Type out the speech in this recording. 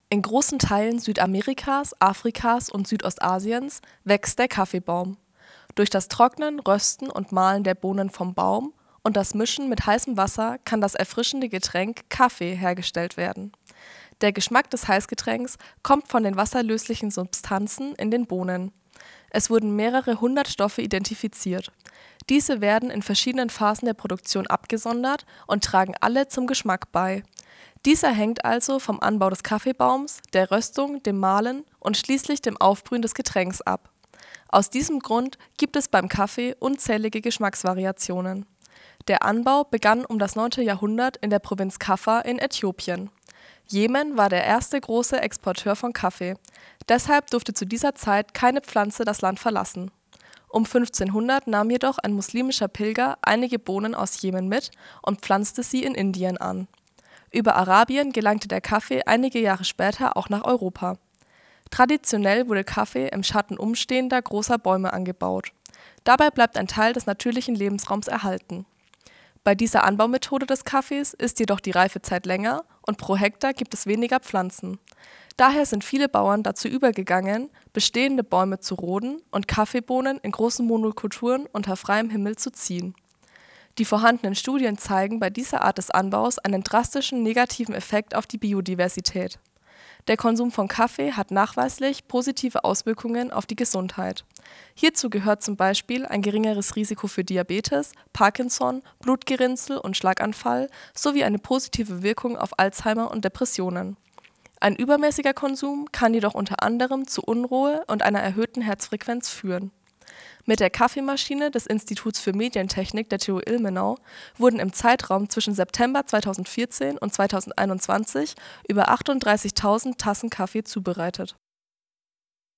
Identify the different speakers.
Speaker 1: In großen Teilen Südamerikas, Afrikas und Südostasiens wächst der Kaffeebaum. Durch das Trocknen, Rösten und Mahlen der Bohnen vom Baum und das Mischen mit heißem Wasser kann das erfrischende Getränk Kaffee hergestellt werden. Der Geschmack des Heißgetränks kommt von den wasserlöslichen Substanzen in den Bohnen. Es wurden mehrere hundert Stoffe identifiziert. Diese werden in verschiedenen Phasen der Produktion abgesondert und tragen alle zum Geschmack bei. Dieser hängt also vom Anbau des Kaffeebaums, der Röstung, dem Mahlen und schließlich dem Aufbrühen des Getränks ab. Aus diesem Grund gibt es beim Kaffee unzählige Geschmacksvariationen. Der Anbau begann um das 9. Jahrhundert in der Provinz Kaffa in Äthiopien. Jemen war der erste große Exporteur von Kaffee. Deshalb durfte zu dieser Zeit keine Pflanze das Land verlassen. Um 1500 nahm jedoch ein muslimischer Pilger einige Bohnen aus Jemen mit und pflanzte sie in Indien an. Über Arabien gelangte der Kaffee einige Jahre später auch nach Europa. Traditionell wurde Kaffee im Schatten umstehender großer Bäume angebaut. Dabei bleibt ein Teil des natürlichen Lebensraums erhalten. Bei dieser Anbaumethode des Kaffees ist jedoch die Reifezeit länger und pro Hektar gibt es weniger Pflanzen. Daher sind viele Bauern dazu übergegangen, bestehende Bäume zu roden und Kaffeebohnen in großen Monokulturen unter freiem Himmel zu ziehen. Die vorhandenen Studien zeigen bei dieser Art des Anbaus einen drastischen negativen Effekt auf die Biodiversität. Der Konsum von Kaffee hat nachweislich positive Auswirkungen auf die Gesundheit. Hierzu gehört zum Beispiel ein geringeres Risiko für Diabetes, Parkinson, Blutgerinnsel und Schlaganfall sowie eine positive Wirkung auf Alzheimer und Depressionen. Ein übermäßiger Konsum kann jedoch unter anderem zu Unruhe und einer erhöhten Herzfrequenz führen. Mit der Kaffeemaschine des Instituts für Medientechnik der TU Ilmenau wurden im Zeitraum zwischen September 2014 und 2021 über 38.000 Tassen Kaffee zubereitet